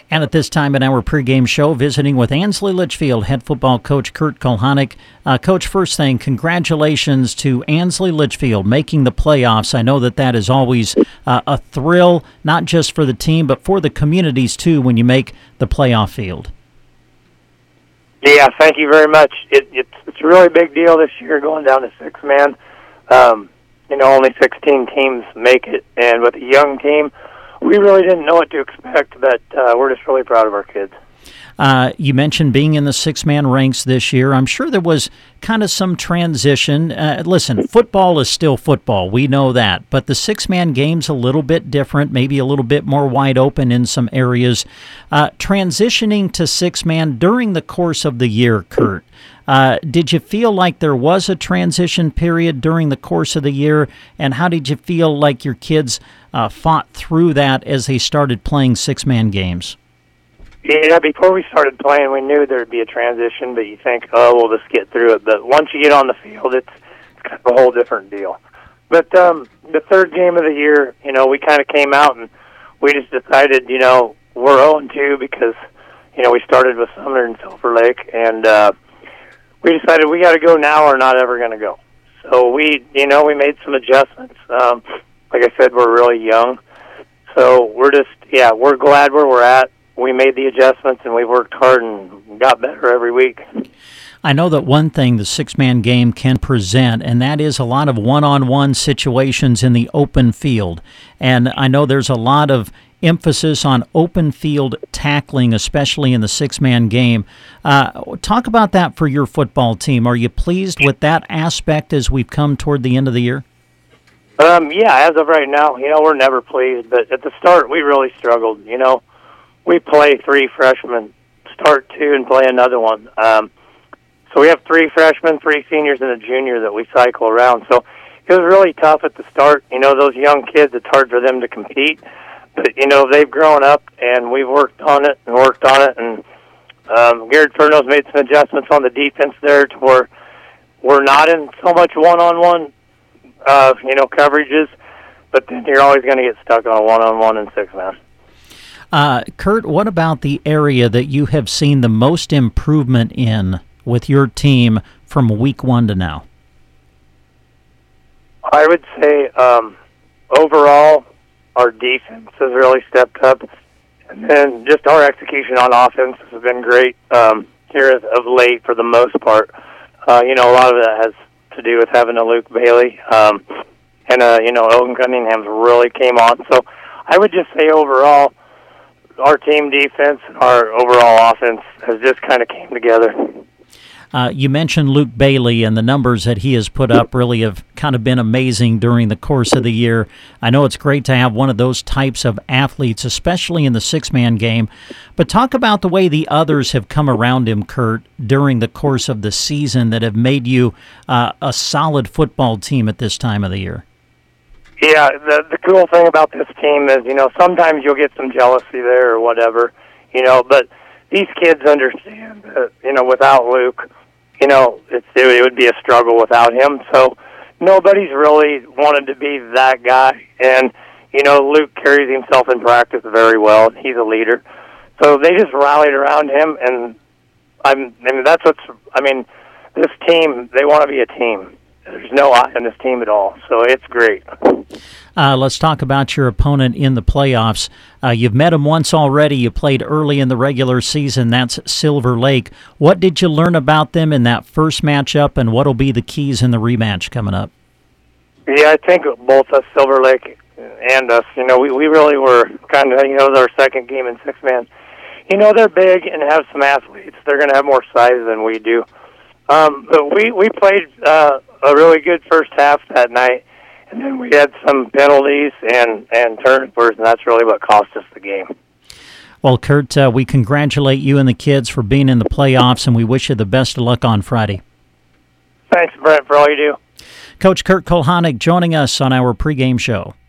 And at this time in our pregame show, visiting with Ansley Litchfield head football coach Kurt Kulhanek. Coach, first thing, congratulations to Ansley Litchfield making the playoffs. I know that is always a thrill, not just for the team, but for the communities, too, when you make the playoff field. Yeah, thank you very much. It's a really big deal this year going down to six-man. Only 16 teams make it, and with a young team, we really didn't know what to expect, but we're just really proud of our kids. You mentioned being in the six-man ranks this year. I'm sure there was kind of some transition. Listen, football is still football. We know that. But the six-man game's a little bit different, maybe a little bit more wide open in some areas. Transitioning to six-man during the course of the year, Kurt, did you feel like there was a transition period during the course of the year? And how did you feel like your kids fought through that as they started playing six-man games? Yeah, before we started playing, we knew there'd be a transition, but you think, we'll just get through it. But once you get on the field, it's kind of a whole different deal. But the third game of the year, we kind of came out and we just decided, we're 0-2 because, we started with Sumner and Silver Lake, and we decided we got to go now or not ever going to go. So we made some adjustments. Like I said, we're really young. So we're glad where we're at. We made the adjustments, and we worked hard and got better every week. I know that one thing the six-man game can present, and that is a lot of one-on-one situations in the open field. And I know there's a lot of emphasis on open field tackling, especially in the six-man game. Talk about that for your football team. Are you pleased with that aspect as we've come toward the end of the year? Yeah, as of right now, we're never pleased. But at the start, we really struggled. We play three freshmen, start two, and play another one. So we have three freshmen, three seniors, and a junior that we cycle around. So it was really tough at the start. Those young kids, it's hard for them to compete. But, they've grown up, and we've worked on it. And Garrett Furno's made some adjustments on the defense there to where we're not in so much one-on-one, coverages. But then you're always going to get stuck on a one-on-one and six-man. Kurt, what about the area that you have seen the most improvement in with your team from week one to now? I would say overall our defense has really stepped up, and then just our execution on offense has been great here of late for the most part. A lot of that has to do with having a Luke Bailey, and Owen Cunningham's really came on. So I would just say overall, our team defense and our overall offense has just kind of came together. You mentioned Luke Bailey, and the numbers that he has put up really have kind of been amazing during the course of the year. I know it's great to have one of those types of athletes, especially in the six-man game. But talk about the way the others have come around him, Kurt, during the course of the season that have made you a solid football team at this time of the year. Yeah, the cool thing about this team is, sometimes you'll get some jealousy there or whatever, but these kids understand that, without Luke, it would be a struggle without him. So nobody's really wanted to be that guy. And, Luke carries himself in practice very well. He's a leader. So they just rallied around him, and this team, they want to be a team. There's no I in this team at all, so it's great. Let's talk about your opponent in the playoffs. You've met him once already. You played early in the regular season. That's Silver Lake. What did you learn about them in that first matchup, and what will be the keys in the rematch coming up? Yeah, I think both us, Silver Lake and us, we really were kind of, it was our second game in six-man. They're big and have some athletes. They're going to have more size than we do. But we played a really good first half that night, and then we had some penalties and turnovers, and that's really what cost us the game. Well, Kurt, we congratulate you and the kids for being in the playoffs, and we wish you the best of luck on Friday. Thanks, Brent, for all you do. Coach Kurt Kulhanek joining us on our pregame show.